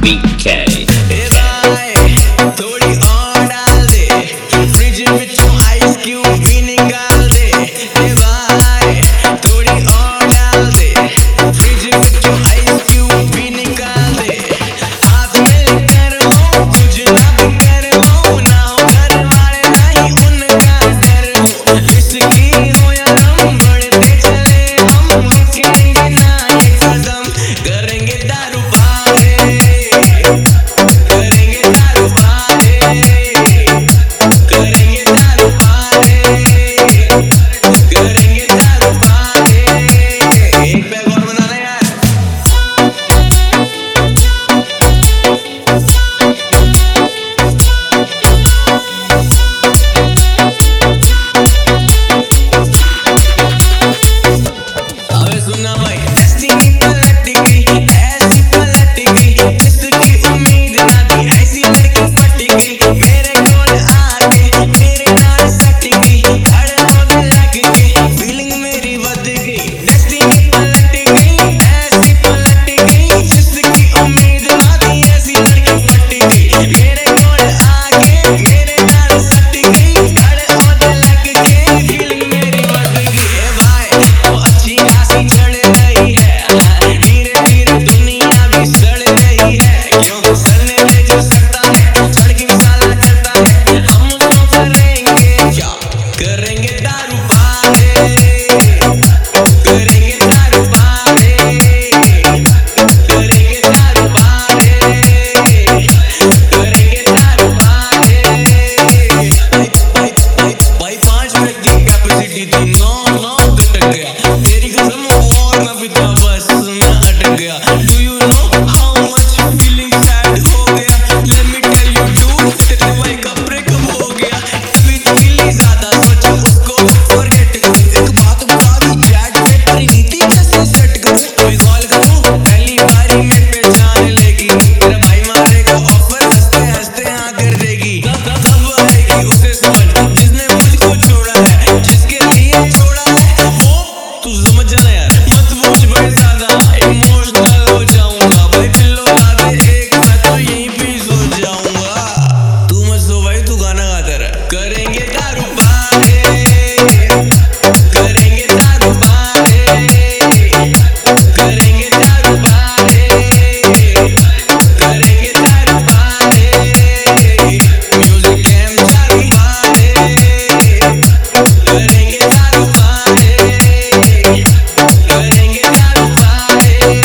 BK थोड़ी और डाल दे फ्रिज विचों आइस क्यूब भी निकाल दे भाई थोड़ी और डाल दे फ्रिज विचों आइस क्यूब भी निकाल दे हाथ में कर लो कुछ ना भी कर लो ना हो घर वाले नहीं उनका डर हो इसकी हो या हम बढ़ते चले हम रुकेंगे ना एक कदम करेंगे दारू पारे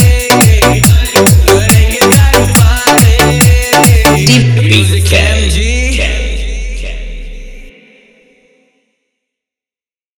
BK